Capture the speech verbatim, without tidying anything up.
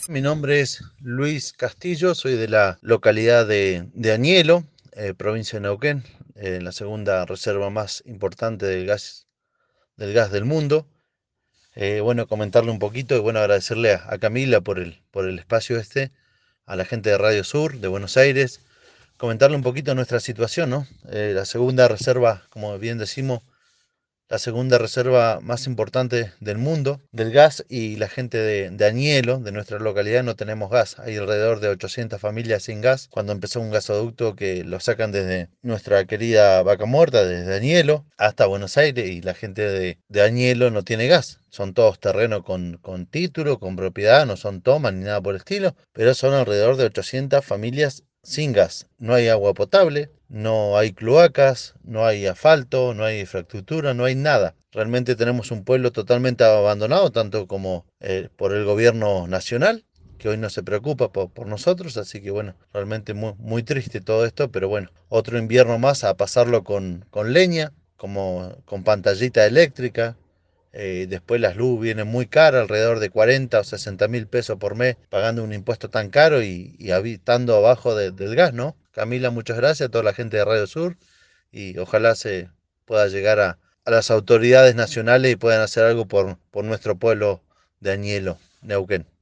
Mi nombre es Luis Castillo, soy de la localidad de, de Añelo, eh, provincia de Neuquén, eh, la segunda reserva más importante del gas del, gas del mundo. Eh, bueno, comentarle un poquito y bueno, agradecerle a, a Camila por el, por el espacio este, a la gente de Radio Sur de Buenos Aires, comentarle un poquito nuestra situación, ¿no? Eh, la segunda reserva, como bien decimos, la segunda reserva más importante del mundo del gas, y la gente de, de Añelo, de nuestra localidad, no tenemos gas. Hay alrededor de ochocientas familias sin gas cuando empezó un gasoducto que lo sacan desde nuestra querida Vaca Muerta, desde Añelo hasta Buenos Aires, y la gente de, de Añelo no tiene gas. Son todos terrenos con, con título, con propiedad, no son tomas ni nada por el estilo, pero son alrededor de ochocientas familias sin gas. No hay agua potable, no hay cloacas, no hay asfalto, no hay infraestructura, no hay nada. Realmente tenemos un pueblo totalmente abandonado, tanto como eh, por el gobierno nacional, que hoy no se preocupa por, por nosotros, así que bueno, realmente muy, muy triste todo esto, pero bueno, otro invierno más a pasarlo con, con leña, como con pantallita eléctrica. Eh, después las luz vienen muy caras, alrededor de cuarenta o sesenta mil pesos por mes, pagando un impuesto tan caro y, y habitando abajo de- del gas, ¿no? Camila, muchas gracias a toda la gente de Radio Sur, y ojalá se pueda llegar a, a las autoridades nacionales y puedan hacer algo por, por nuestro pueblo de Añelo, Neuquén.